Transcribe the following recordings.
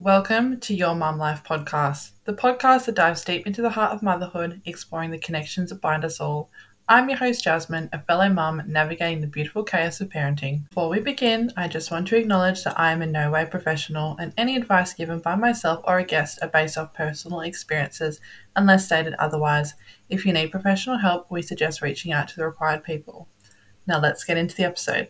Welcome to Your Mum Life podcast, the podcast that dives deep into the heart of motherhood, exploring the connections that bind us all. I'm your host, Jasmine, a fellow mum navigating the beautiful chaos of parenting. Before we begin, I just want to acknowledge that I am in no way professional, and any advice given by myself or a guest are based off personal experiences, unless stated otherwise. If you need professional help, we suggest reaching out to the required people. Now let's get into the episode.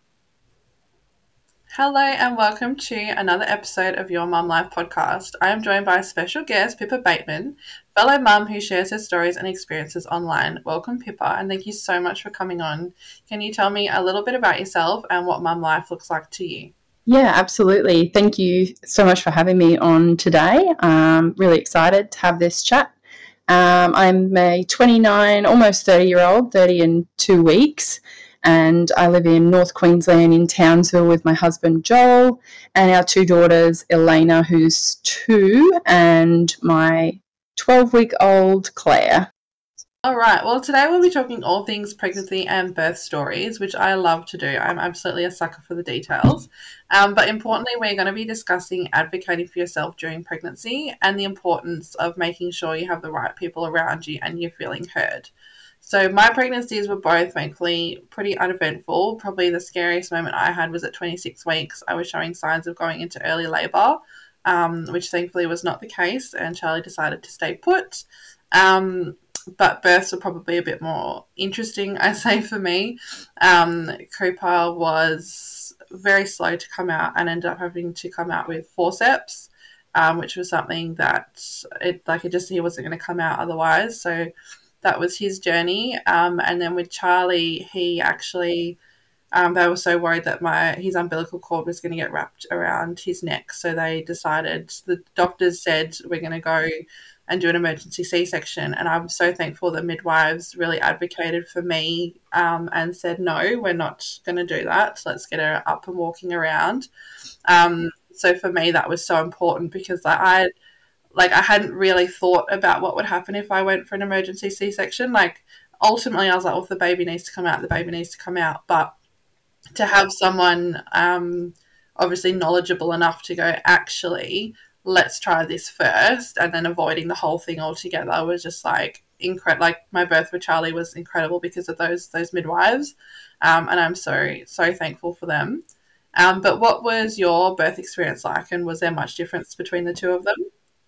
Hello and welcome to another episode of Your Mum Life podcast. I am joined by a special guest, Pippa Bateman, fellow mum who shares her stories and experiences online. Welcome, Pippa, and thank you so much for coming on. Can you tell me a little bit about yourself and what mum life looks like to you? Yeah, absolutely. Thank you so much for having me on today. I'm really excited to have this chat. I'm a 29, almost 30-year-old, 30 in 2 weeks, and I live in North Queensland in Townsville with my husband Joel and our 2 daughters, Elena, who's 2, and my 12-week-old Claire. All right. Well, today we'll be talking all things pregnancy and birth stories, which I love to do. I'm absolutely a sucker for the details. But importantly, we're going to be discussing advocating for yourself during pregnancy and the importance of making sure you have the right people around you and you're feeling heard. So my pregnancies were both, thankfully, pretty uneventful. Probably the scariest moment I had was at 26 weeks. I was showing signs of going into early labour, which thankfully was not the case, and Charlie decided to stay put. But births were probably a bit more interesting, I say, for me. Cooper was very slow to come out and ended up having to come out with forceps, which was something that he wasn't going to come out otherwise. So that was his journey. And then with Charlie, he actually, they were so worried that his umbilical cord was going to get wrapped around his neck. So the doctors said, we're going to go and do an emergency C-section. And I'm so thankful that midwives really advocated for me and said, no, we're not going to do that. So let's get her up and walking around. So for me, that was so important because I hadn't really thought about what would happen if I went for an emergency C-section. Ultimately, I was like, well, if the baby needs to come out, the baby needs to come out. But to have someone obviously knowledgeable enough to go, actually, let's try this first, and then avoiding the whole thing altogether was just incredible. My birth with Charlie was incredible because of those midwives, and I'm so thankful for them. But what was your birth experience like, and was there much difference between the two of them?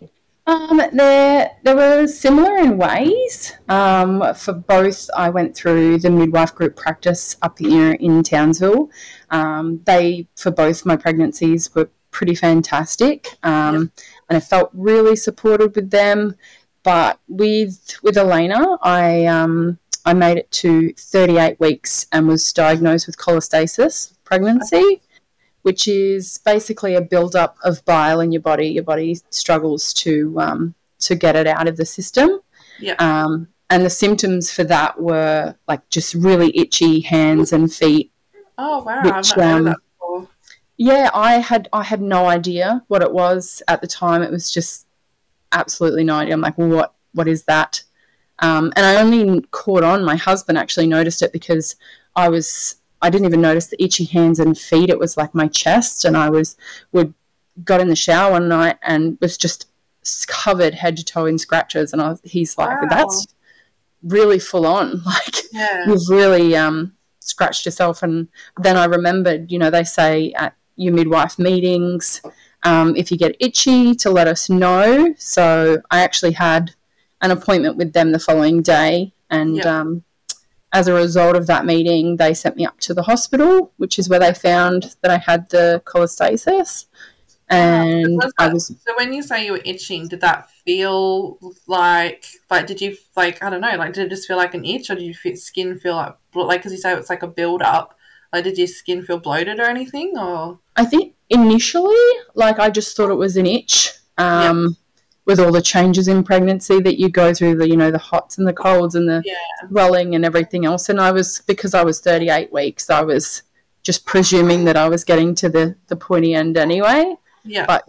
There were similar in ways. For both, I went through the midwife group practice up here in Townsville. They, for both my pregnancies, were pretty fantastic, and I felt really supported with them. But with Elena, I made it to 38 weeks and was diagnosed with cholestasis pregnancy, which is basically a build-up of bile in your body. Your body struggles to get it out of the system. Yeah. And the symptoms for that were just really itchy hands and feet. Oh wow! I've not heard of that before. Yeah, I had no idea what it was at the time. It was just absolutely no idea. I'm like, well, what is that? And I only caught on. My husband actually noticed it because I didn't even notice the itchy hands and feet. It was my chest, and got in the shower one night and was just covered head to toe in scratches. And he's like, wow. That's really full on. You've really scratched yourself. And then I remembered, they say at your midwife meetings, if you get itchy, to let us know. So I actually had an appointment with them the following day, and as a result of that meeting, they sent me up to the hospital, which is where they found that I had the cholestasis. And so when you say you were itching, did that feel did you I don't know, did it just feel like an itch, or did your skin feel because you say it's like a build up, did your skin feel bloated or anything? Or I think initially, I just thought it was an itch. With all the changes in pregnancy that you go through, the hots and the colds and the swelling and everything else. And because I was 38 weeks, I was just presuming that I was getting to the pointy end anyway. Yeah. But,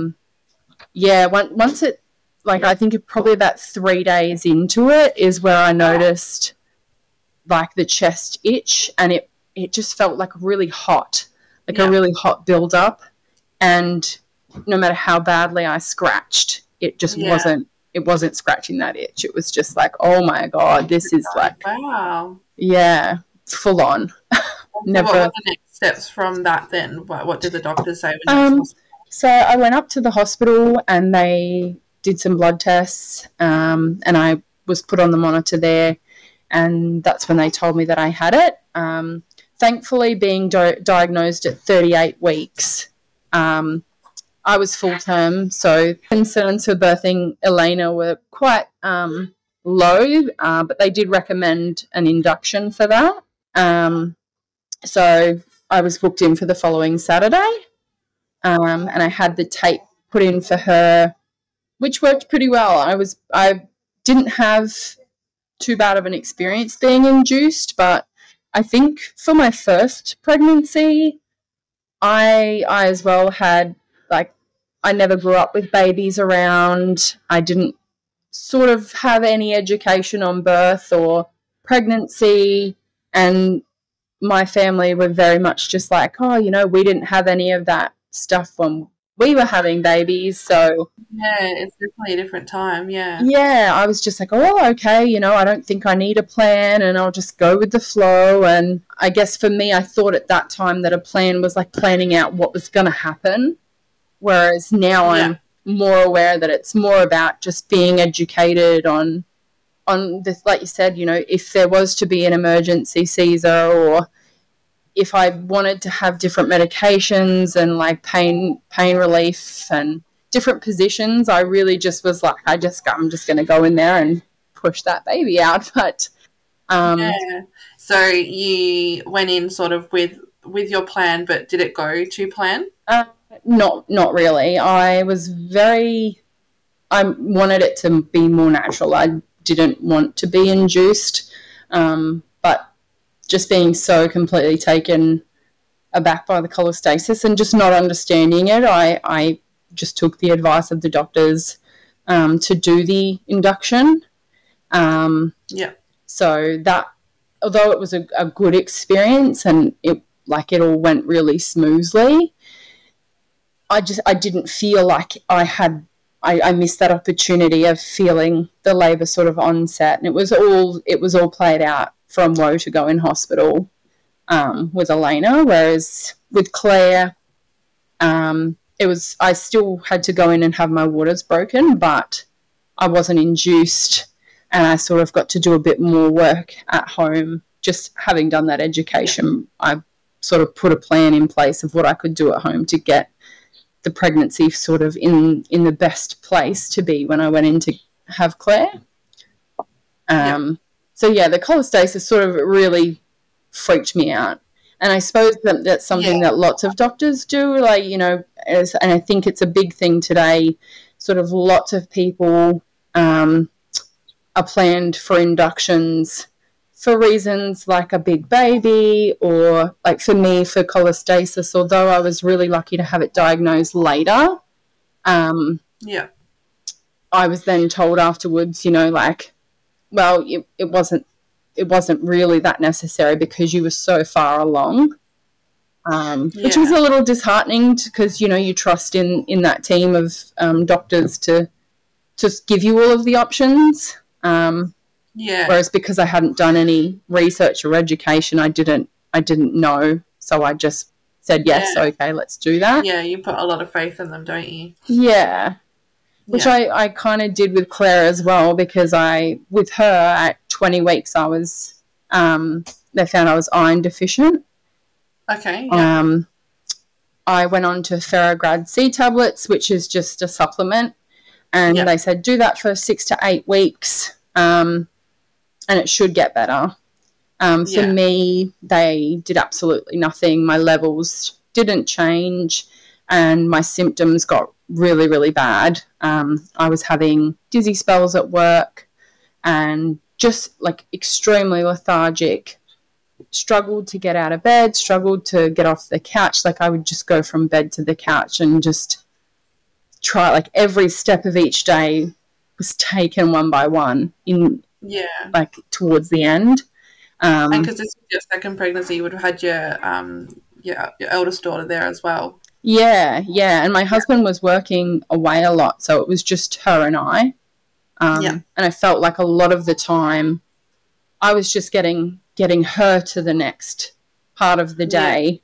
once it, I think probably about 3 days into it is where I noticed, the chest itch, and it just felt really hot, a really hot build-up. And no matter how badly I scratched, it just wasn't scratching that itch. It was just like, oh my God, this is like, wow. Yeah, full on. Never. What were the next steps from that then? What did the doctors say when you were in hospital? So I went up to the hospital and they did some blood tests, and I was put on the monitor there, and that's when they told me that I had it. Thankfully, being diagnosed at 38 weeks, I was full term, so concerns for birthing Elena were quite low, but they did recommend an induction for that. So I was booked in for the following Saturday, and I had the tape put in for her, which worked pretty well. I didn't have too bad of an experience being induced, but I think for my first pregnancy, I as well had, like, I never grew up with babies around. I didn't sort of have any education on birth or pregnancy, and my family were very much just like, oh, you know, we didn't have any of that stuff when we were having babies, so yeah, it's definitely a different time. Yeah, I was just like, oh, okay, you know, I don't think I need a plan, and I'll just go with the flow. And I guess for me, I thought at that time that a plan was like planning out what was going to happen, whereas now I'm more aware that it's more about just being educated on this, like you said, you know, if there was to be an emergency Caesar, or if I wanted to have different medications and like pain relief and different positions, I really just was like, I'm just going to go in there and push that baby out. But so you went in sort of with your plan, but did it go to plan? Not really. I wanted it to be more natural. I didn't want to be induced, but just being so completely taken aback by the cholestasis and just not understanding it, I just took the advice of the doctors to do the induction. So that, although it was a good experience and it all went really smoothly, I didn't feel like I missed that opportunity of feeling the labour sort of onset, and it was all played out from woe to go in hospital with Elena, whereas with Claire, I still had to go in and have my waters broken, but I wasn't induced, and I sort of got to do a bit more work at home. Just having done that education, I sort of put a plan in place of what I could do at home to get the pregnancy sort of in the best place to be when I went in to have Claire. So, yeah, the cholestasis sort of really freaked me out. And I suppose that's something that lots of doctors do, like, you know, and I think it's a big thing today. Sort of lots of people are planned for inductions for reasons like a big baby, or like for me, for cholestasis, although I was really lucky to have it diagnosed later. I was then told afterwards, you know, like, well, it wasn't really that necessary because you were so far along, which was a little disheartening because, you know, you trust in that team of doctors to just give you all of the options. Whereas because I hadn't done any research or education, I didn't know, so I just said yes, okay, let's do that. Yeah, you put a lot of faith in them, don't you? Yeah. Which I kind of did with Claire as well, because with her at 20 weeks I was they found I was iron deficient. Okay. I went on to Ferrograd C tablets, which is just a supplement, and they said do that for 6 to 8 weeks, and it should get better. For me, they did absolutely nothing. My levels didn't change, and my symptoms got really, really bad. I was having dizzy spells at work and just like extremely lethargic, struggled to get out of bed, struggled to get off the couch. Like I would just go from bed to the couch and just try, like every step of each day was taken one by one like towards the end. And because this was your second pregnancy, you would have had your eldest daughter there as well. Yeah, yeah. And my husband was working away a lot, so it was just her and I. Yeah. And I felt like a lot of the time I was just getting her to the next part of the Yeah. day.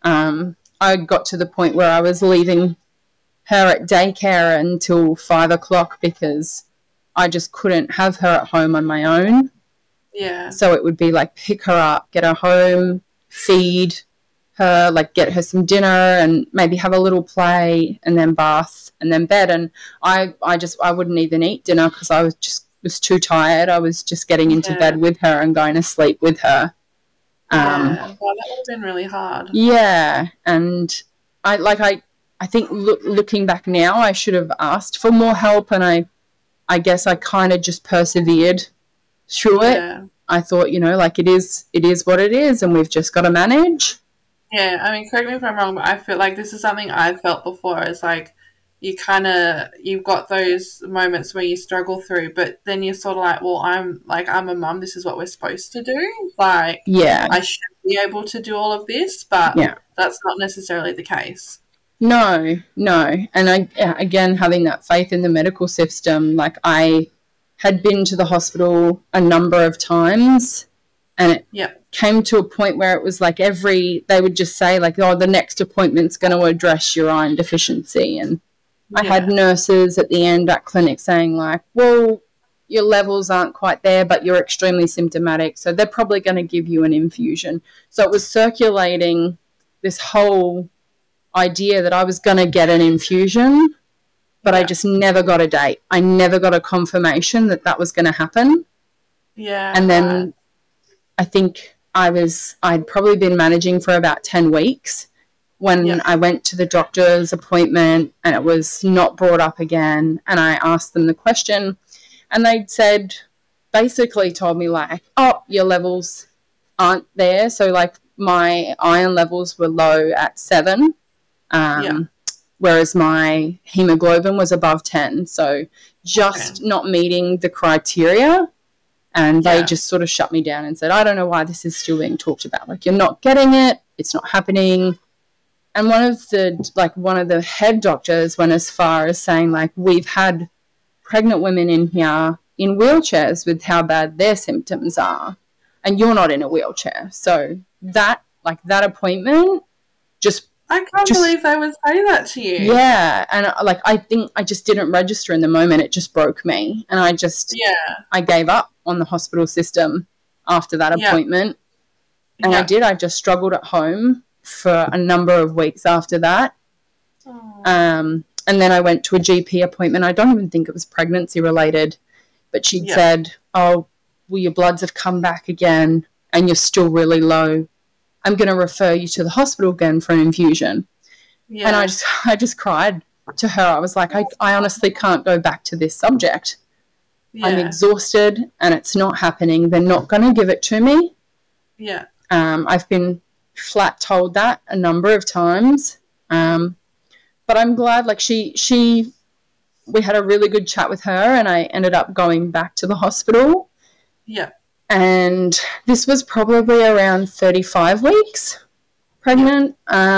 I got to the point where I was leaving her at daycare until 5 o'clock because I just couldn't have her at home on my own. Yeah. So it would be like pick her up, get her home, feed her, like get her some dinner and maybe have a little play and then bath and then bed. And I wouldn't even eat dinner because I was too tired. I was just getting into Yeah. bed with her and going to sleep with her. Yeah. Well, that would have been really hard. Yeah, and I think looking back now, I should have asked for more help, and I guess I kind of just persevered through it. Yeah. I thought, like it is what it is, and we've just got to manage. Yeah. I mean, correct me if I'm wrong, but I feel like this is something I've felt before. It's like you've got those moments where you struggle through, but then you're sort of like, well, I'm a mum. This is what we're supposed to do. Like, Yeah, I should be able to do all of this, but yeah. that's not necessarily the case. No, no. And again, having that faith in the medical system, like I had been to the hospital a number of times and it Yeah. came to a point where it was like they would just say like, oh, the next appointment's going to address your iron deficiency. And I had Yeah. nurses at the end at clinic saying like, well, your levels aren't quite there, but you're extremely symptomatic. So they're probably going to give you an infusion. So it was circulating this whole idea that I was going to get an infusion, but I Yeah. just never got a date. I never got a confirmation that that was going to happen. Yeah. And Right. then I think I'd probably been managing for about 10 weeks when Yeah. I went to the doctor's appointment and it was not brought up again. And I asked them the question and they said, basically told me like, oh, your levels aren't there. So like my iron levels were low at 7. Yeah. Whereas my hemoglobin was above 10. So just Okay. not meeting the criteria. And they Yeah. just sort of shut me down and said, I don't know why this is still being talked about. Like, you're not getting it. It's not happening. And one of the head doctors went as far as saying, like, we've had pregnant women in here in wheelchairs with how bad their symptoms are. And you're not in a wheelchair. So that appointment just I can't believe they would say that to you. yeah, and I think I just didn't register in the moment. It just broke me, and Yeah. I gave up on the hospital system after that Yeah. appointment, and Yeah. I just struggled at home for a number of weeks after that. Oh. And then I went to a GP appointment. I don't even think it was pregnancy related, but she Yeah. said, "Oh, well, your bloods have come back again, and you're still really low. I'm going to refer you to the hospital again for an infusion." Yeah. And I just cried to her. I was like, I honestly can't go back to this subject. Yeah. I'm exhausted and it's not happening. They're not going to give it to me. Yeah. I've been flat told that a number of times. But I'm glad, like we had a really good chat with her and I ended up going back to the hospital. Yeah. And this was probably around 35 weeks pregnant.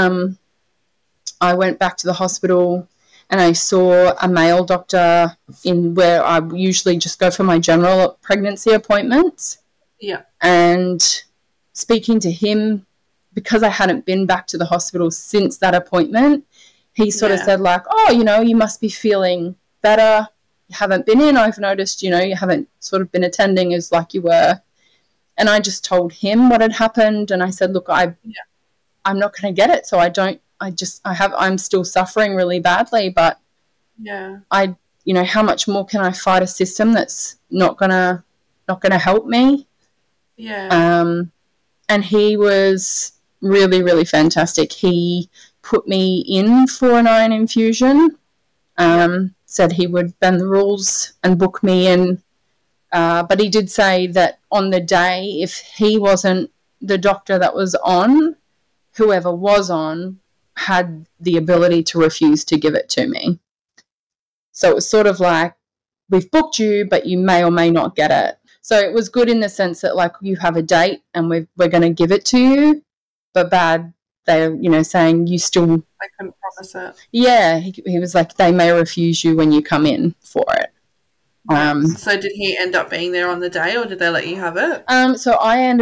I went back to the hospital and I saw a male doctor in where I usually just go for my general pregnancy appointments. Yeah. And speaking to him, because I hadn't been back to the hospital since that appointment, he sort of said like, oh, you must be feeling better. You haven't been in. I've noticed, you haven't sort of been attending as like you were. And I just told him what had happened. And I said, look, I'm not going to get it. So I'm still suffering really badly, but Yeah. how much more can I fight a system that's not going to help me? Yeah. And he was really, really fantastic. He put me in for an iron infusion, said he would bend the rules and book me in. But he did say that on the day, if he wasn't the doctor that was on, whoever was on had the ability to refuse to give it to me. So it was sort of like, we've booked you, but you may or may not get it. So it was good in the sense that like you have a date and we're going to give it to you, but bad they're, saying you still, I couldn't promise it. yeah, he was like, they may refuse you when you come in for it. So did he end up being there on the day, or did they let you have it? So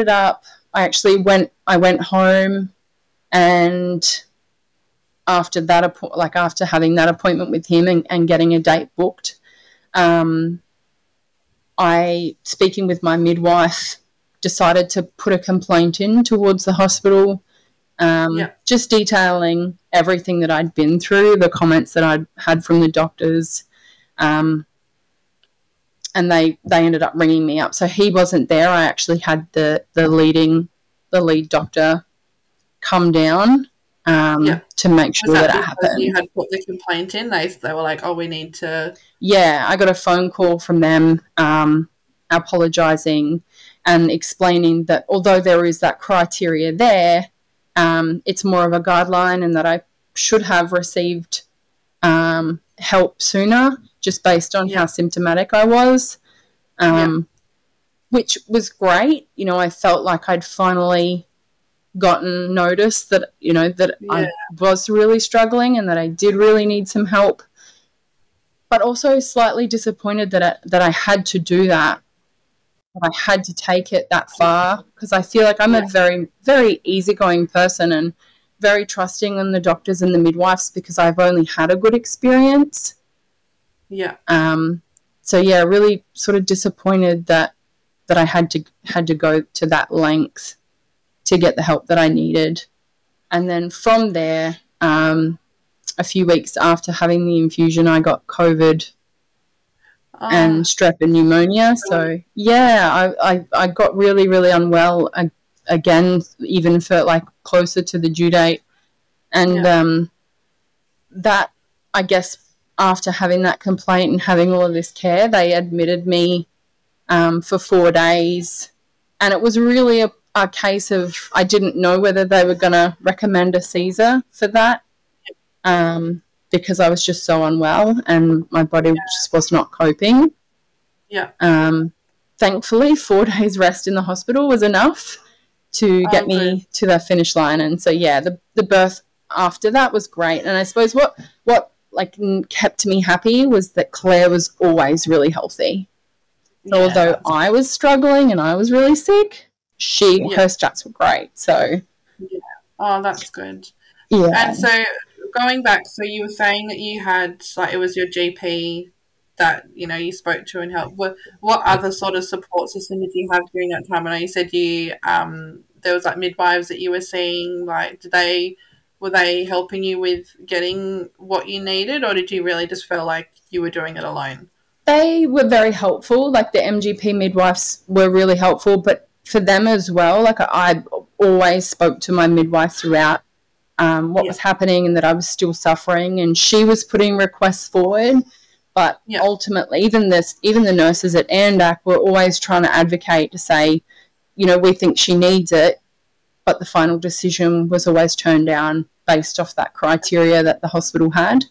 I went home, and after that, after having that appointment with him and getting a date booked, speaking with my midwife, decided to put a complaint in towards the hospital, just detailing everything that I'd been through, the comments that I'd had from the doctors, and they ended up ringing me up. So he wasn't there. I actually had the lead doctor come down to make sure that it happened. You had put the complaint in, they were like, oh, we need to... Yeah, I got a phone call from them apologising and explaining that although there is that criteria there, it's more of a guideline, and that I should have received help sooner, just based on how symptomatic I was, which was great. I felt like I'd finally gotten notice that, I was really struggling and that I did really need some help, but also slightly disappointed that I had to do that I had to take it that far, because I feel like I'm a very, very easygoing person and very trusting in the doctors and the midwives, because I've only had a good experience. Yeah. So yeah, really sort of disappointed that I had to go to that length to get the help that I needed. And then from there, a few weeks after having the infusion, I got COVID and strep and pneumonia. So yeah, I got really, really unwell again, even for like closer to the due date. And that, I guess, after having that complaint and having all of this care, they admitted me for 4 days. And it was really a case of, I didn't know whether they were going to recommend a Caesar for that, because I was just so unwell and my body just was not coping. Yeah. Thankfully, 4 days rest in the hospital was enough to get me to the finish line. And so, yeah, the birth after that was great. And I suppose what like kept me happy was that Claire was always really healthy. So although I was struggling and I was really sick, her stats were great. So oh, that's good. Yeah. And so going back, so you were saying that you had, like, it was your GP that you spoke to and helped. What other sort of support system did you have during that time? I know you said you there was like midwives that you were seeing. Like, were they helping you with getting what you needed, or did you really just feel like you were doing it alone? They were very helpful. Like, the MGP midwives were really helpful, but for them as well, like, I always spoke to my midwife throughout what was happening and that I was still suffering, and she was putting requests forward. But ultimately, even the nurses at ANDAC were always trying to advocate to say, we think she needs it, but the final decision was always turned down based off that criteria that the hospital had.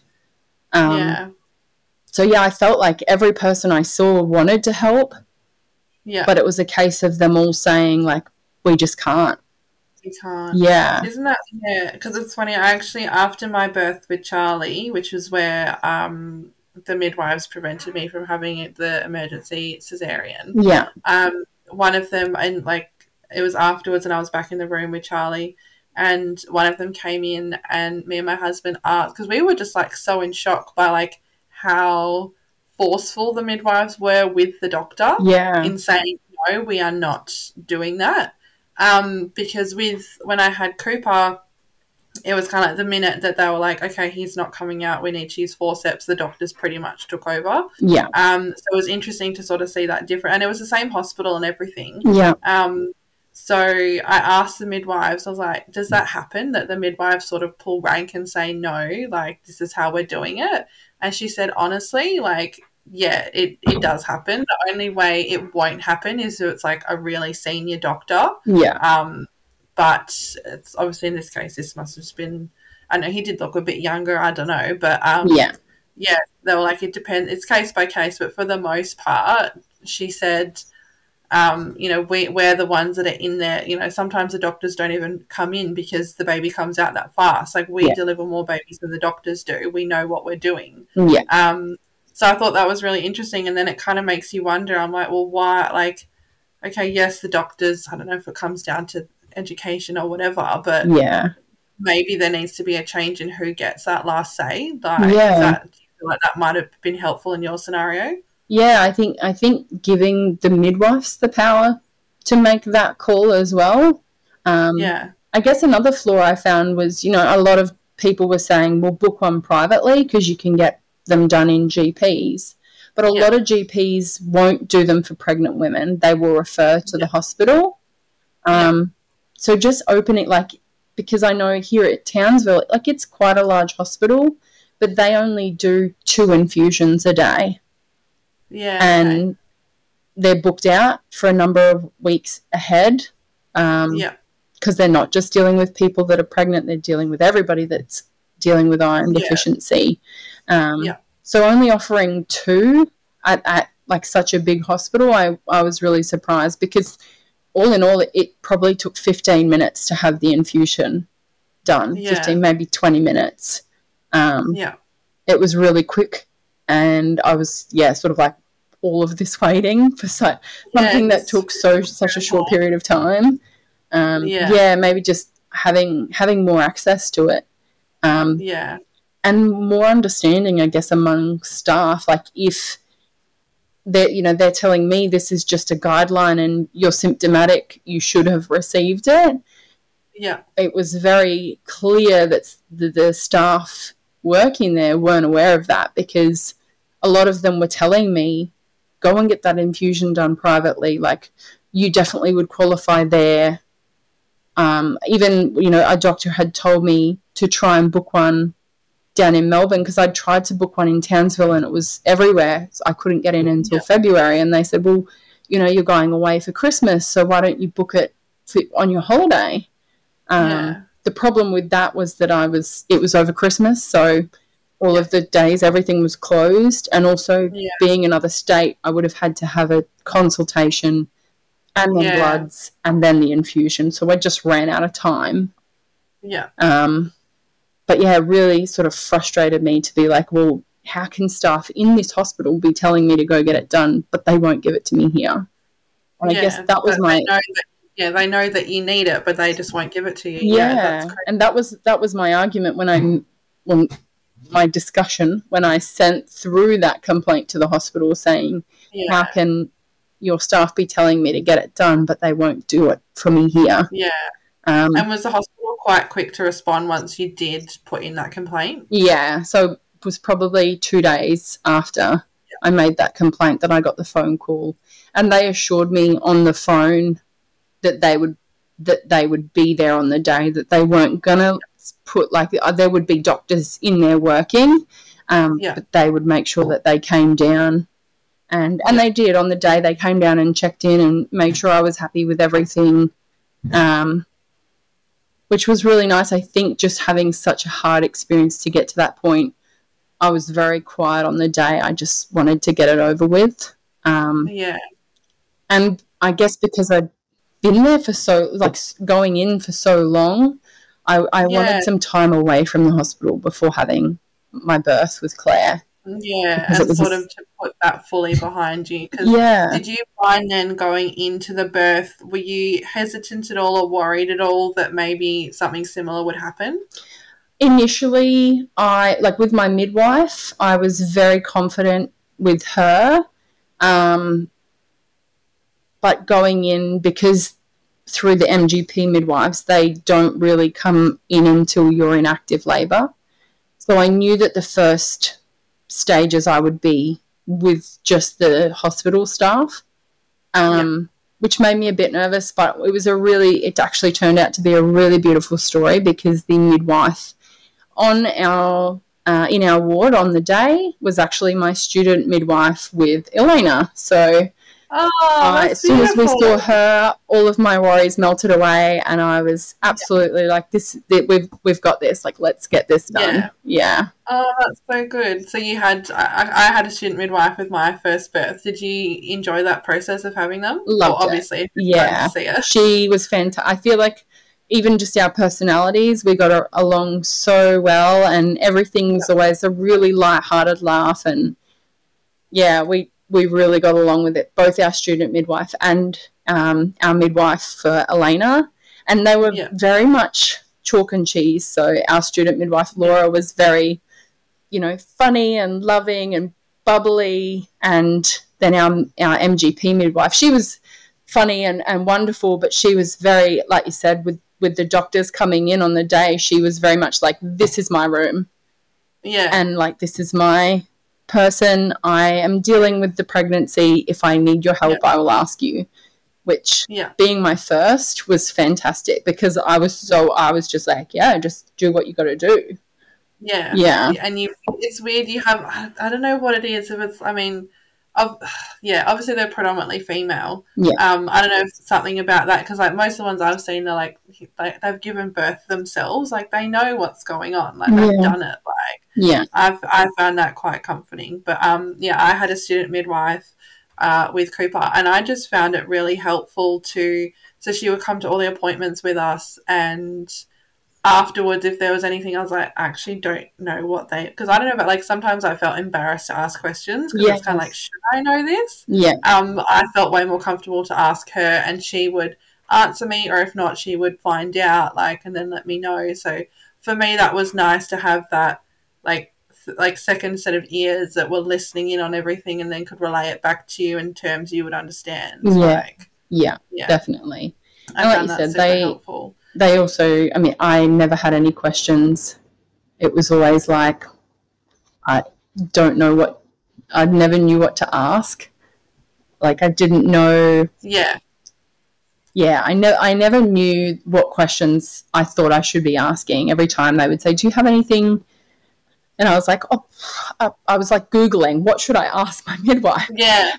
So, yeah, I felt like every person I saw wanted to help, but it was a case of them all saying, like, we just can't. You can't. Yeah. Isn't that, because it's funny, I actually, after my birth with Charlie, which was where the midwives prevented me from having the emergency cesarean. Yeah. One of them, and like, it was afterwards, and I was back in the room with Charlie, and one of them came in, and me and my husband asked, because we were just like so in shock by like how forceful the midwives were with the doctor in saying, no, we are not doing that. Because when I had Cooper, it was kind of like the minute that they were like, okay, he's not coming out, we need to use forceps, the doctors pretty much took over. Yeah. So it was interesting to sort of see that different, and it was the same hospital and everything. Yeah. So I asked the midwives, I was like, does that happen, that the midwives sort of pull rank and say, no, like, this is how we're doing it? And she said, honestly, like, yeah, it does happen. The only way it won't happen is if it's like a really senior doctor. Yeah. But it's obviously, in this case, this must have just been, I know he did look a bit younger, I don't know, but yeah, they were like, it depends, it's case by case, but for the most part, she said, we're the ones that are in there. Sometimes the doctors don't even come in because the baby comes out that fast. Like, we deliver more babies than the doctors do. We know what we're doing. So I thought that was really interesting. And then it kind of makes you wonder. I'm like, well, why? Like, okay, yes, the doctors, I don't know if it comes down to education or whatever, but maybe there needs to be a change in who gets that last say. Like, do you feel like that might have been helpful in your scenario? Yeah, I think giving the midwives the power to make that call as well. I guess another flaw I found was, a lot of people were saying, well, book one privately because you can get them done in GPs. But a lot of GPs won't do them for pregnant women. They will refer to the hospital. So just opening, because I know here at Townsville, it's quite a large hospital, but they only do 2 infusions a day. And they're booked out for a number of weeks ahead. Because they're not just dealing with people that are pregnant, they're dealing with everybody that's dealing with iron deficiency. So only offering 2 at such a big hospital, I was really surprised, because all in all, it probably took 15 minutes to have the infusion done, 15, maybe 20 minutes. It was really quick, and I was, sort of like, all of this waiting for something that took such a short period of time. Maybe just having more access to it. And more understanding, I guess, among staff. Like, if they're telling me this is just a guideline and you're symptomatic, you should have received it. It was very clear that the staff working there weren't aware of that, because a lot of them were telling me, go and get that infusion done privately. Like, you definitely would qualify there. Even, a doctor had told me to try and book one down in Melbourne, because I'd tried to book one in Townsville and it was everywhere. So I couldn't get in until February. And they said, well, you're going away for Christmas, so why don't you book it on your holiday? The problem with that was that it was over Christmas, so all of the days, everything was closed. And also being another state, I would have had to have a consultation and then bloods and then the infusion. So I just ran out of time. But it really sort of frustrated me to be like, well, how can staff in this hospital be telling me to go get it done, but they won't give it to me here? And I guess that was my... they know that you need it, but they just won't give it to you. And that was my argument my discussion when I sent through that complaint to the hospital, saying, how can your staff be telling me to get it done, but they won't do it for me here? And was the hospital quite quick to respond once you did put in that complaint? So it was probably 2 days after I made that complaint that I got the phone call, and they assured me on the phone that they would be there on the day, that they weren't gonna put there would be doctors in there working, but they would make sure that they came down, and they did. On the day they came down and checked in and made sure I was happy with everything, which was really nice. I think just having such a hard experience to get to that point, I was very quiet on the day. I just wanted to get it over with. And I guess because I'd been there for going in for so long, I wanted some time away from the hospital before having my birth with Claire. And sort of to put that fully behind you. Did you find then going into the birth, were you hesitant at all or worried at all that maybe something similar would happen? Initially, with my midwife, I was very confident with her. But going in, because through the MGP midwives, they don't really come in until you're in active labour. So I knew that the first stages I would be with just the hospital staff, which made me a bit nervous, but it actually turned out to be a really beautiful story, because the midwife in our ward on the day was actually my student midwife with Elena. So Oh, that's As soon as we saw beautiful. her, all of my worries melted away, and I was absolutely like, we've got this. Like, let's get this Yeah. done. Yeah, Oh, that's so good. So you had, I had a student midwife with my first birth. Did you enjoy that process of having them? Well, loved it. obviously, if you're starting to Yeah, see it. she was fantastic. I feel like even just our personalities, we got along so well, and everything was always a really light-hearted laugh, and yeah, we really got along with it. Both our student midwife and our midwife for Elena, and they were Yeah. very much chalk and cheese. So our student midwife Laura was very, funny and loving and bubbly, and then our MGP midwife, she was funny and wonderful, but she was very, like you said, with the doctors coming in on the day, she was very much like, this is my room. Yeah. And like, this is my person. I am dealing with the pregnancy. If I need your help, I will ask you. Which, being my first, was fantastic, because I was just like, yeah, just do what you got to do. Yeah. Yeah. And it's weird. You have, I don't know what it is. If it's, I mean, obviously they're predominantly female. Yeah. I don't know if it's something about that, because like most of the ones I've seen are like they've given birth themselves, like they know what's going on, like they've done it. Like, yeah, I found that quite comforting. But I had a student midwife with Cooper, and I just found it really helpful so she would come to all the appointments with us, and afterwards, if there was anything, I was like, I actually don't know because I don't know, but like sometimes I felt embarrassed to ask questions, because it's kind of like, should I know this? Yeah. I felt way more comfortable to ask her, and she would answer me, or if not, she would find out, like, and then let me know. So for me, that was nice to have that, like second set of ears that were listening in on everything, and then could relay it back to you in terms you would understand. Yeah. Yeah, definitely. I and found like you that said, super helpful. They also, I mean, I never had any questions. It was always like, I never knew what to ask. Like, I didn't know. Yeah. Yeah, I never knew what questions I thought I should be asking. Every time they would say, do you have anything? And I was like, I was like Googling, what should I ask my midwife? Yeah.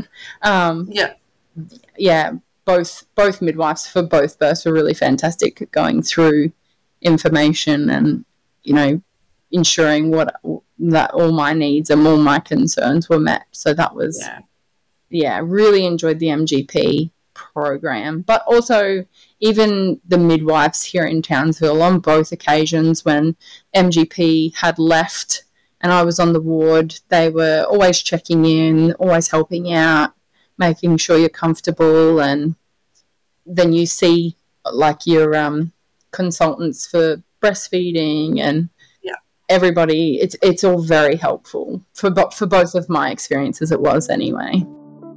Yeah. Both midwives for both births were really fantastic at going through information and, ensuring that all my needs and all my concerns were met. So that was, really enjoyed the MGP program. But also even the midwives here in Townsville, on both occasions when MGP had left and I was on the ward, they were always checking in, always helping out, making sure you're comfortable. And then you see like your consultants for breastfeeding and everybody. It's all very helpful for both of my experiences. It was anyway.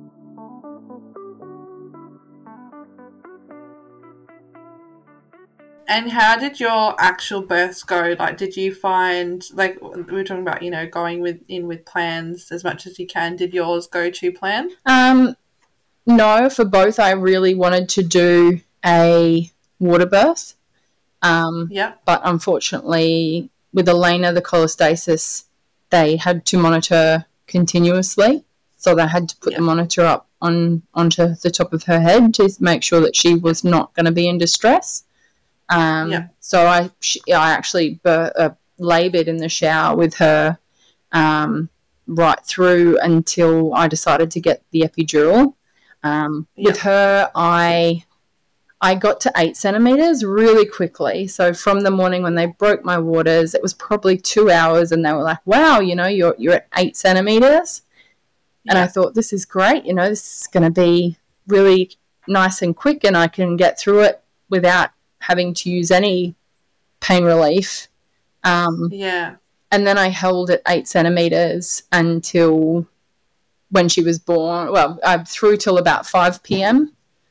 And how did your actual births go? Like, did you find, like, we were talking about, going with plans as much as you can. Did yours go to plan? No, for both, I really wanted to do a water birth. But unfortunately, with Elena, the cholestasis, they had to monitor continuously. So they had to put the monitor up onto the top of her head to make sure that she was not going to be in distress. So I actually laboured in the shower with her right through until I decided to get the epidural. With her, I got to 8 centimetres really quickly. So from the morning when they broke my waters, it was probably 2 hours, and they were like, wow, you're at 8 centimetres. And I thought, this is great. This is going to be really nice and quick, and I can get through it without having to use any pain relief. And then I held at 8 centimetres until when she was born. Well, through till about 5 p.m.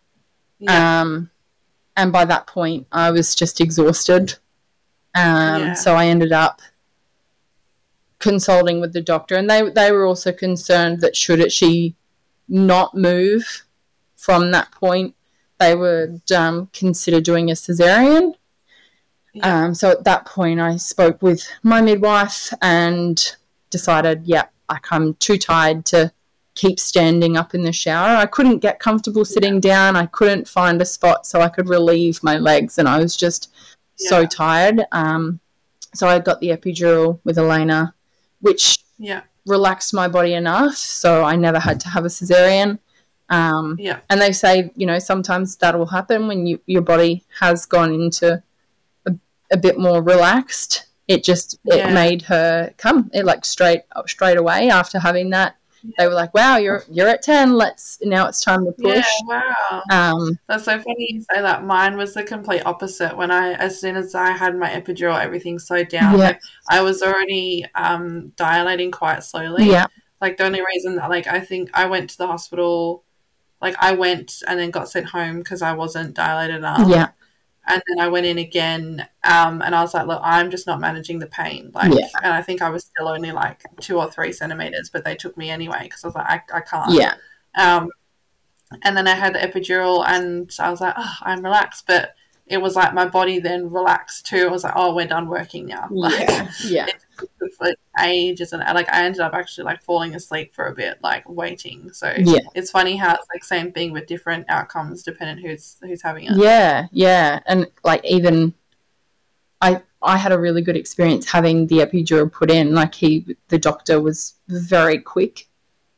And by that point, I was just exhausted. So I ended up consulting with the doctor, and they were also concerned that should she not move from that point, they would consider doing a cesarean. So at that point, I spoke with my midwife and decided, I'm too tired to keep standing up in the shower. I couldn't get comfortable sitting down. I couldn't find a spot so I could relieve my legs, and I was just so tired. So I got the epidural with Elena, which relaxed my body enough so I never had to have a cesarean. And they say, you know, sometimes that will happen when your body has gone into a bit more relaxed. It made her come straight away after having that. They were like, wow, you're at 10. Now it's time to push. Yeah, wow. That's so funny you say that. Mine was the complete opposite. As soon as I had my epidural, everything slowed down. Like, I was already dilating quite slowly. Yeah. Like, the only reason that, like, I think I went to the hospital, like, I went and then got sent home because I wasn't dilated enough. Yeah. And then I went in again, and I was like, look, I'm just not managing the pain. Like, and I think I was still only like 2 or 3 centimeters, but they took me anyway because I was like, I can't. Yeah. And then I had the epidural, and I was like, oh, I'm relaxed. But it was like my body then relaxed too. I was like, oh, we're done working now. Like, it took for ages, and like I ended up actually like falling asleep for a bit, like waiting. So it's funny how it's like same thing with different outcomes depending who's having it. Yeah, and like even I had a really good experience having the epidural put in. Like the doctor was very quick.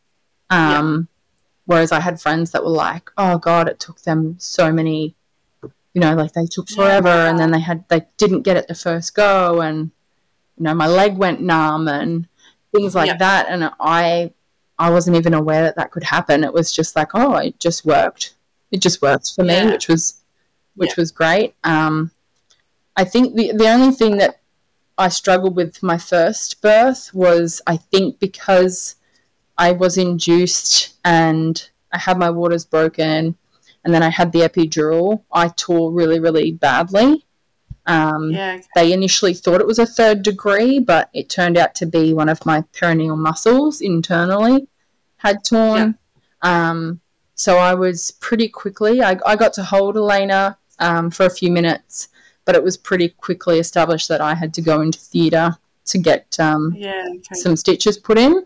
Whereas I had friends that were like, oh God, it took them so many, you know, like they took forever, and then they didn't get it the first go, and you know, my leg went numb and things like that. And I wasn't even aware that could happen. It was just like, oh, it just worked. It just worked for me, which was great. I think the only thing that I struggled with my first birth was, I think, because I was induced and I had my waters broken, and then I had the epidural, I tore really, really badly. They initially thought it was a 3rd degree, but it turned out to be one of my perineal muscles internally had torn. So I was pretty quickly, I got to hold Elena for a few minutes, but it was pretty quickly established that I had to go into theatre to get some stitches put in.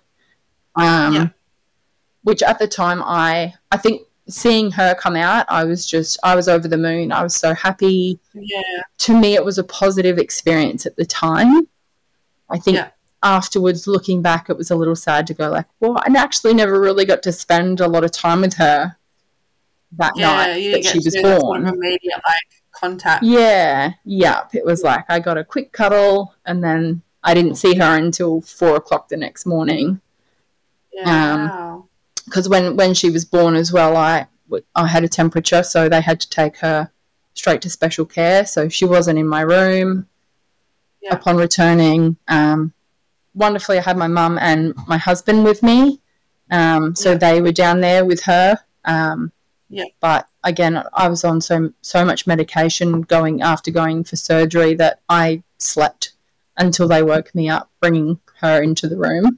Which at the time I think seeing her come out, I was over the moon. I was so happy. Yeah. To me, it was a positive experience at the time. I think afterwards, looking back, it was a little sad to go like, well, I actually never really got to spend a lot of time with her that night that she was born. Sort of immediate contact. Yeah. It was like I got a quick cuddle, and then I didn't see her until 4 o'clock the next morning. Wow. Because when she was born as well, I had a temperature, so they had to take her straight to special care. So she wasn't in my room upon returning. Wonderfully, I had my mum and my husband with me, so they were down there with her. But again, I was on so much medication after going for surgery that I slept until they woke me up, bringing her into the room.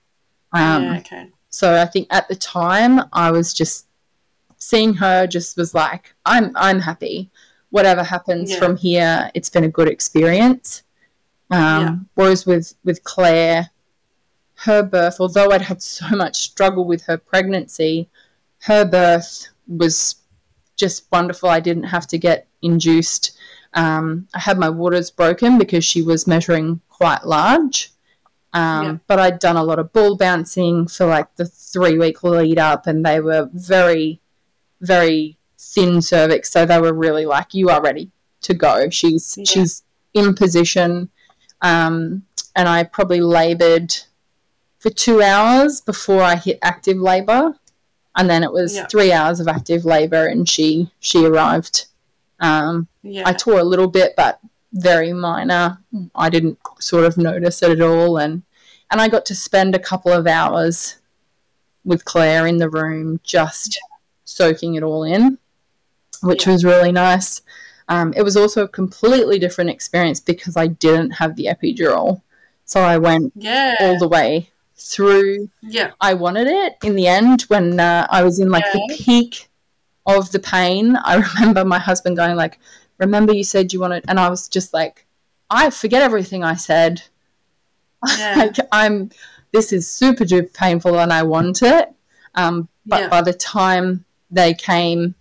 So I think at the time I was just seeing her just was like, I'm happy. Whatever happens from here, it's been a good experience. Whereas with Claire, her birth, although I'd had so much struggle with her pregnancy, her birth was just wonderful. I didn't have to get induced. I had my waters broken because she was measuring quite large. But I'd done a lot of ball bouncing for like the 3-week lead up, and they were very, very thin cervix. So they were really like, you are ready to go. She's in position. And I probably laboured for 2 hours before I hit active labour. And then it was 3 hours of active labour, and she arrived. I tore a little bit, but very minor. I didn't sort of notice it at all, and I got to spend a couple of hours with Claire in the room just soaking it all in, which was really nice. It was also a completely different experience because I didn't have the epidural, so I went all the way through. I wanted it in the end when I was in like the peak of the pain. I remember my husband going like, remember you said you wanted, and I was just like, I forget everything I said. Like, this is super duper painful and I want it. But by the time they came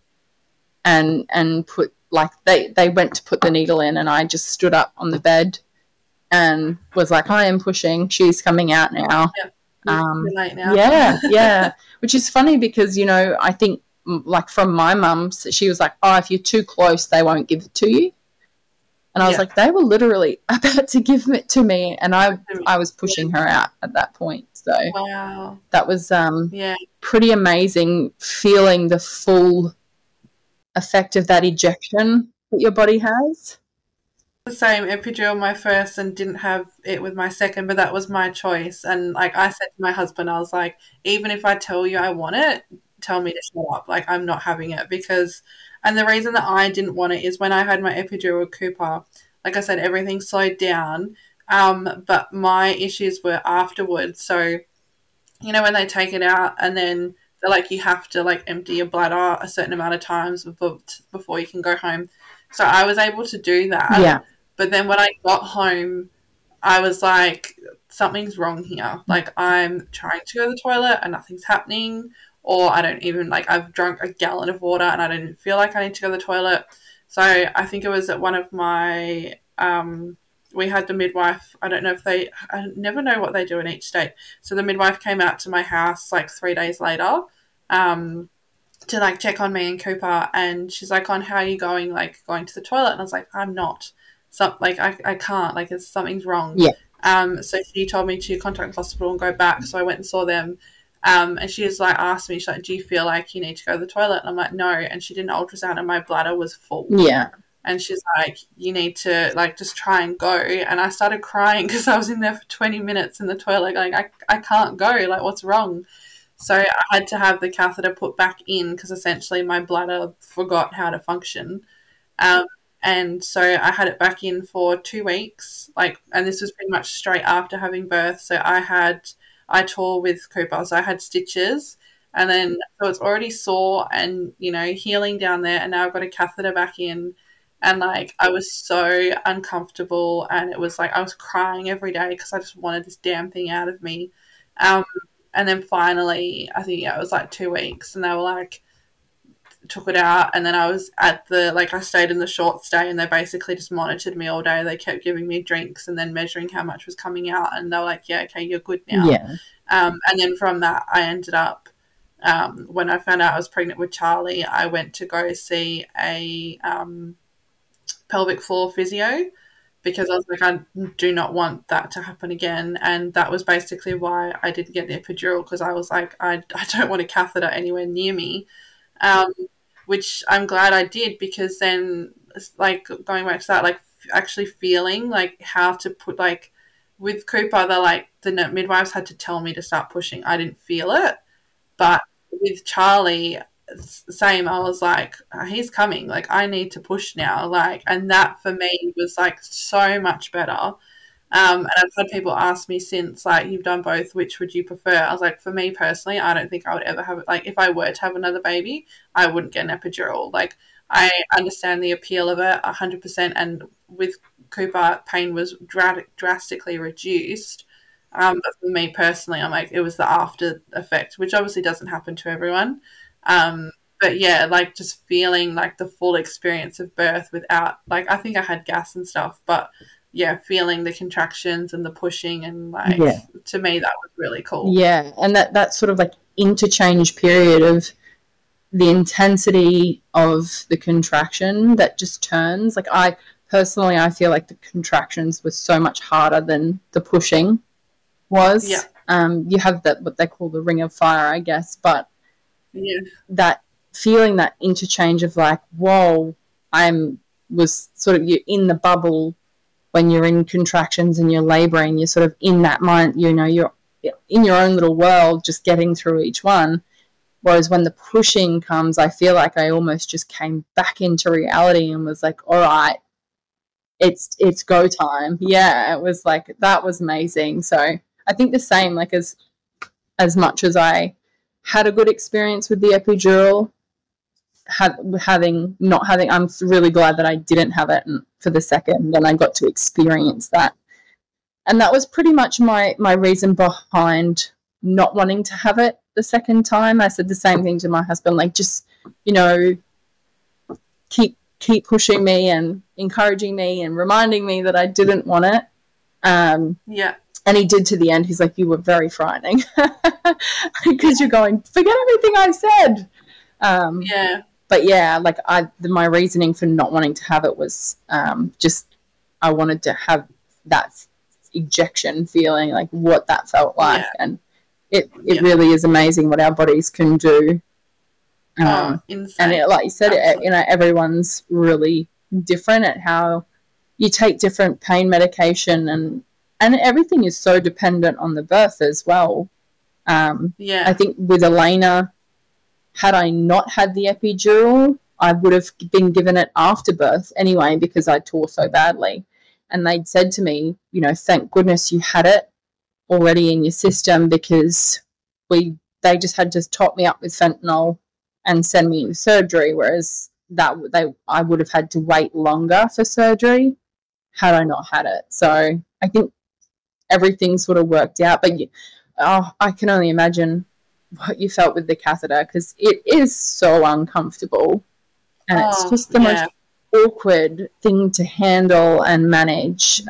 and put, like, they went to put the needle in, and I just stood up on the bed and was like, I am pushing, she's coming out now. Late now. Yeah. Which is funny because, you know, I think, like, from my mum, she was like, oh, if you're too close, they won't give it to you. And I was like, they were literally about to give it to me, and I was pushing her out at that point. So that was pretty amazing, feeling the full effect of that ejection that your body has. The same, epidural my first and didn't have it with my second, but that was my choice. And, like, I said to my husband, I was like, even if I tell you I want it, tell me to shut up. Like, I'm not having it. Because, and the reason that I didn't want it is when I had my epidural with Cooper, like I said, everything slowed down. But my issues were afterwards. So, you know, when they take it out and then they're like, you have to, like, empty your bladder a certain amount of times before you can go home. So I was able to do that. Yeah. But then when I got home, I was like, something's wrong here. Like, I'm trying to go to the toilet and nothing's happening. Or I don't even, like, I've drunk a gallon of water and I don't even feel like I need to go to the toilet. So I think it was at one of my, we had the midwife, I don't know if I never know what they do in each state. So the midwife came out to my house like 3 days later to, like, check on me and Cooper. And she's like, how are you going, like, going to the toilet? And I was like, I'm not. So, like, I can't, like, something's wrong. Yeah. So she told me to contact the hospital and go back. So I went and saw them. And she was like, asked me, she's like, do you feel like you need to go to the toilet? And I'm like, no. And she did an ultrasound and my bladder was full. Yeah. And she's like, you need to, like, just try and go. And I started crying because I was in there for 20 minutes in the toilet. Like, I can't go. Like, what's wrong? So I had to have the catheter put back in because essentially my bladder forgot how to function. And so I had it back in for 2 weeks. Like, and this was pretty much straight after having birth. So I tore with Cooper, so I had stitches, and then so it's already sore and, you know, healing down there, and now I've got a catheter back in, and, like, I was so uncomfortable, and it was like I was crying every day because I just wanted this damn thing out of me. And then finally, I think it was like 2 weeks, and they were like, took it out, and then I was at I stayed in the short stay, and they basically just monitored me all day. They kept giving me drinks and then measuring how much was coming out, and they were like, yeah, okay, you're good now. Yeah. And then from that, I ended up, when I found out I was pregnant with Charlie, I went to go see a pelvic floor physio because I was like, I do not want that to happen again. And that was basically why I didn't get the epidural, because I was like, I don't want a catheter anywhere near me. Which I'm glad I did, because then, like, going back to that, like, actually feeling like how to put, like, with Cooper, they're like, the midwives had to tell me to start pushing. I didn't feel it. But with Charlie, same, I was like, he's coming. Like, I need to push now. Like, and that for me was, like, so much better. And I've had people ask me since, like, you've done both, which would you prefer? I was like, for me personally, I don't think I would ever have it. Like, if I were to have another baby, I wouldn't get an epidural. Like, I understand the appeal of it 100%. And with Cooper, pain was drastically reduced. But for me personally, I'm like, it was the after effect, which obviously doesn't happen to everyone. But yeah, like, just feeling like the full experience of birth without, like, I think I had gas and stuff, but yeah, feeling the contractions and the pushing, and, like, to me, that was really cool. Yeah, and that sort of, like, interchange period of the intensity of the contraction that just turns. Like, I feel like the contractions were so much harder than the pushing was. Yeah. You have that, what they call the ring of fire, I guess, but that feeling, that interchange of, like, whoa, was sort of, you're in the bubble when you're in contractions and you're labouring, you're sort of in that mind, you know, you're in your own little world just getting through each one. Whereas when the pushing comes, I feel like I almost just came back into reality and was like, all right, it's go time. Yeah, it was like, that was amazing. So I think the same, like, as much as I had a good experience with the epidural, I'm really glad that I didn't have it for the second, and I got to experience that. And that was pretty much my reason behind not wanting to have it the second time. I said the same thing to my husband, like, just, you know, keep pushing me and encouraging me and reminding me that I didn't want it. Yeah. And he did to the end. He's like, you were very frightening because you're going, forget everything I said. Yeah. But yeah, like my reasoning for not wanting to have it was just I wanted to have that ejection feeling, like what that felt like. Yeah. And it really is amazing what our bodies can do. Insane. And it, like you said, you know, everyone's really different at how you take different pain medication, and everything is so dependent on the birth as well. I think with Elena, had I not had the epidural, I would have been given it after birth anyway because I tore so badly. And they'd said to me, you know, thank goodness you had it already in your system, because they just had to top me up with fentanyl and send me in surgery, whereas I would have had to wait longer for surgery had I not had it. So I think everything sort of worked out. But I can only imagine what you felt with the catheter, because it is so uncomfortable, and it's just the most awkward thing to handle and manage.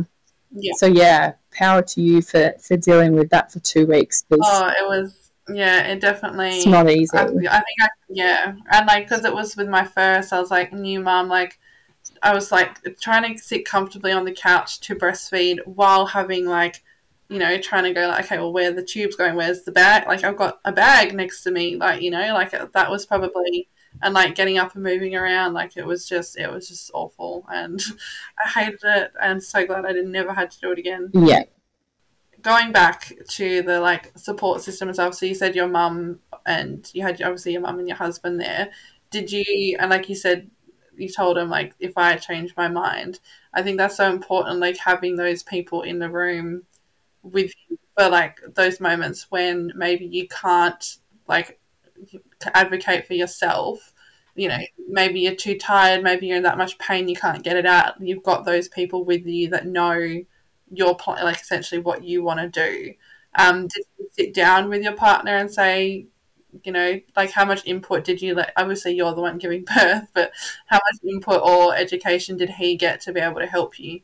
So yeah, power to you for dealing with that for 2 weeks. It was. Yeah, it definitely. It's not easy. I think and like because it was with my first, I was like new mum, like I was like trying to sit comfortably on the couch to breastfeed while having like, you know, trying to go like, okay, well, where are the tubes going? Where's the bag? Like I've got a bag next to me, like, you know, like that was probably, and like getting up and moving around, like it was just awful, and I hated it, and so glad I never had to do it again. Yeah. Going back to the like support system and stuff, so you said your mum, and you had obviously your mum and your husband there. Did you, and like you said, you told him like, if I change my mind, I think that's so important, like having those people in the room with you for like those moments when maybe you can't like advocate for yourself, you know, maybe you're too tired, maybe you're in that much pain you can't get it out. You've got those people with you that know your like essentially what you want to do. Did you sit down with your partner and say, you know, like how much input did you let, obviously you're the one giving birth, but how much input or education did he get to be able to help you?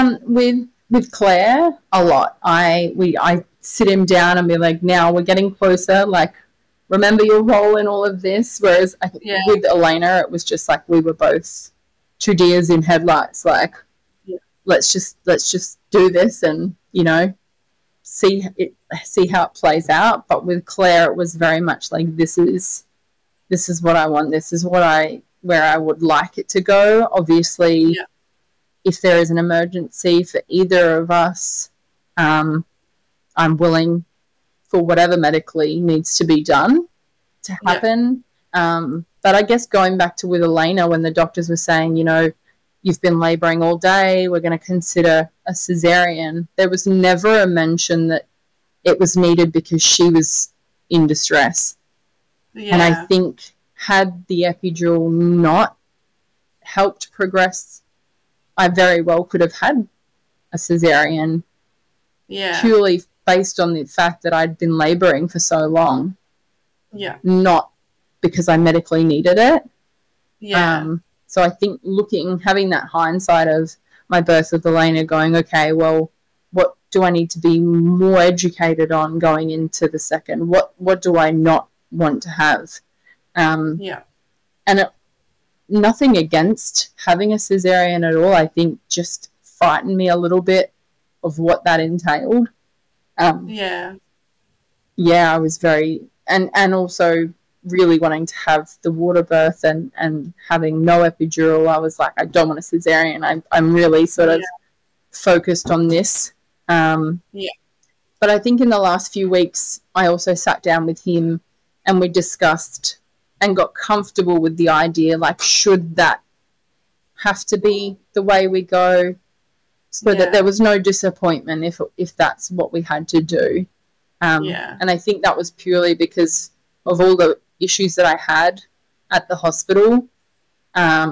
With Claire, a lot. I sit him down and be like, now we're getting closer, like remember your role in all of this. Whereas I think with Elena, it was just like we were both two deers in headlights, like let's just do this and, you know, see how it plays out. But with Claire, it was very much like this is what I want, this is where I would like it to go. Obviously, if there is an emergency for either of us, I'm willing for whatever medically needs to be done to happen. But I guess going back to with Elena, when the doctors were saying, you know, you've been labouring all day, we're going to consider a cesarean, there was never a mention that it was needed because she was in distress. And I think had the epidural not helped progress, I very well could have had a cesarean purely based on the fact that I'd been labouring for so long. Not because I medically needed it. So I think having that hindsight of my birth with Elena, going, okay, well, what do I need to be more educated on going into the second? What do I not want to have? And nothing against having a cesarean at all. I think just frightened me a little bit of what that entailed. I was very, and also really wanting to have the water birth and having no epidural. I was like, I don't want a cesarean. I'm really sort of focused on this. But I think in the last few weeks, I also sat down with him and we discussed and got comfortable with the idea, like, should that have to be the way we go, so that there was no disappointment if that's what we had to do. And I think that was purely because of all the issues that I had at the hospital,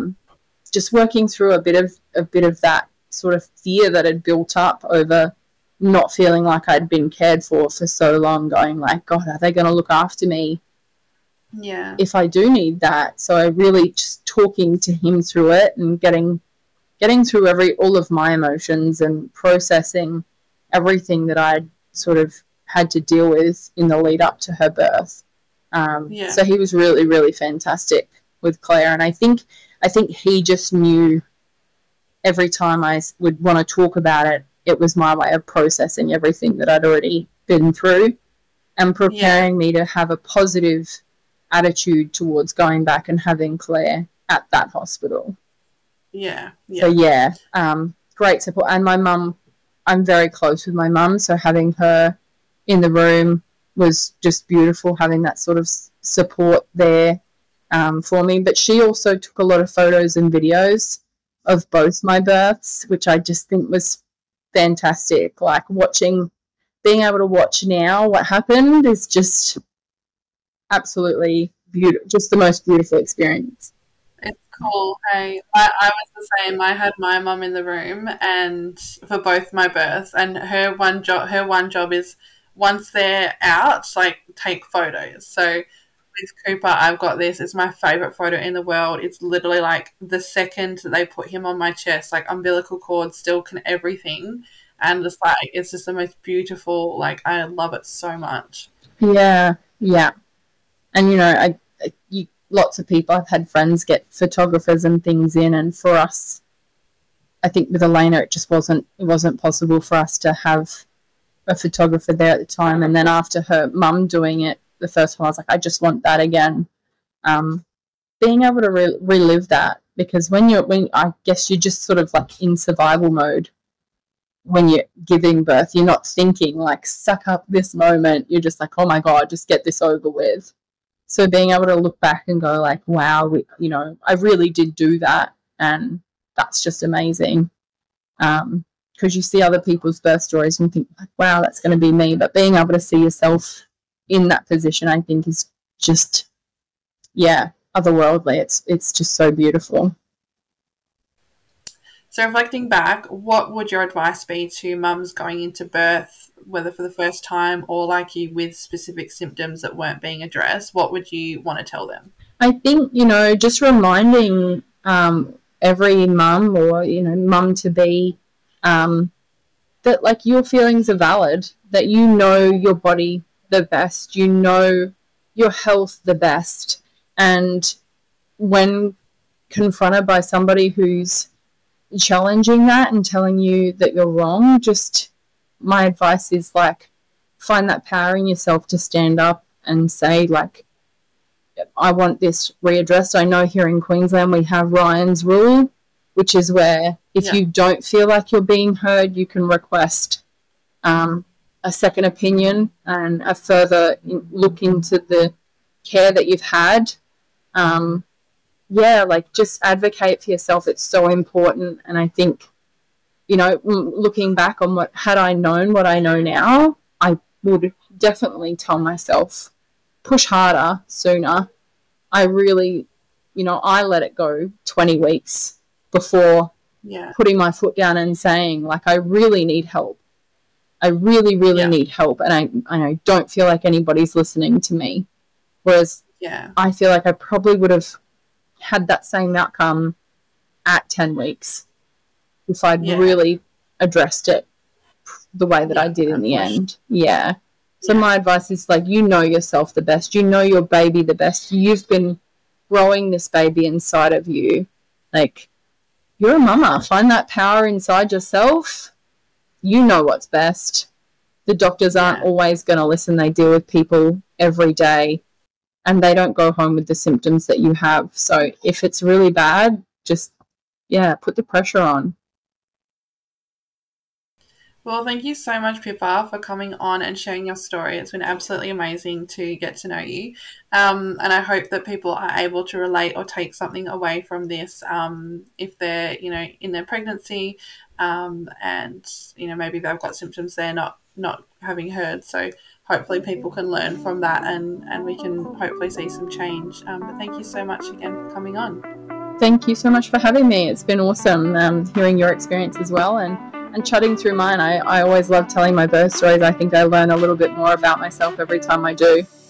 just working through a bit of that sort of fear that had built up over not feeling like I'd been cared for so long, going like, God, are they going to look after me if I do need that? So I really just talking to him through it and getting through all of my emotions and processing everything that I'd sort of had to deal with in the lead up to her birth. So he was really, really fantastic with Claire, and I think he just knew every time I would want to talk about it, it was my way of processing everything that I'd already been through and preparing me to have a positive attitude towards going back and having Claire at that hospital. So great support. And my mum, I'm very close with my mum, so having her in the room was just beautiful, having that sort of support there for me. But she also took a lot of photos and videos of both my births, which I just think was fantastic. Like being able to watch now what happened is just absolutely beautiful, just the most beautiful experience. It's cool. Hey, I was the same. I had my mum in the room and for both my births, and her one job is once they're out, like take photos. So with Cooper, I've got this. It's my favourite photo in the world. It's literally like the second that they put him on my chest, like umbilical cord, still everything. And just like, it's just the most beautiful, like I love it so much. Yeah. And, you know, lots of people, I've had friends get photographers and things in, and for us, I think with Elena, it wasn't possible for us to have a photographer there at the time. And then after her mum doing it the first time, I was like, I just want that again. Being able to relive that, because when I guess you're just sort of like in survival mode when you're giving birth. You're not thinking like, suck up this moment. You're just like, oh my God, just get this over with. So being able to look back and go like, wow, I really did do that, and that's just amazing. Because you see other people's birth stories and you think, like, wow, that's going to be me. But being able to see yourself in that position, I think, is just, otherworldly. It's just so beautiful. So reflecting back, what would your advice be to mums going into birth, whether for the first time or like you with specific symptoms that weren't being addressed? What would you want to tell them? I think, just reminding every mum or, mum to be that like your feelings are valid, that you know your body the best, you know your health the best. And when confronted by somebody who's challenging that and telling you that you're wrong, just my advice is like, find that power in yourself to stand up and say like, I want this readdressed. I know here in Queensland we have Ryan's rule, which is where if you don't feel like you're being heard, you can request a second opinion and a further look into the care that you've had. Like just advocate for yourself. It's so important. And I think, looking back on had I known what I know now, I would definitely tell myself, push harder sooner. I really, I let it go 20 weeks before putting my foot down and saying, like, I really need help. I really, really need help. And I don't feel like anybody's listening to me. Whereas I feel like I probably would have had that same outcome at 10 weeks if I'd really addressed it the way that I did in the end. So my advice is like, yourself the best. You know your baby the best. You've been growing this baby inside of you. Like, you're a mama. Find that power inside yourself. You know what's best. The doctors aren't always going to listen. They deal with people every day, and they don't go home with the symptoms that you have. So if it's really bad, just, put the pressure on. Well, thank you so much, Pippa, for coming on and sharing your story. It's been absolutely amazing to get to know you. And I hope that people are able to relate or take something away from this if they're, in their pregnancy and, maybe they've got symptoms they're not having heard. So hopefully people can learn from that and we can hopefully see some change. But thank you so much again for coming on. Thank you so much for having me. It's been awesome hearing your experience as well, and and chatting through mine. I always love telling my birth stories. I think I learn a little bit more about myself every time I do.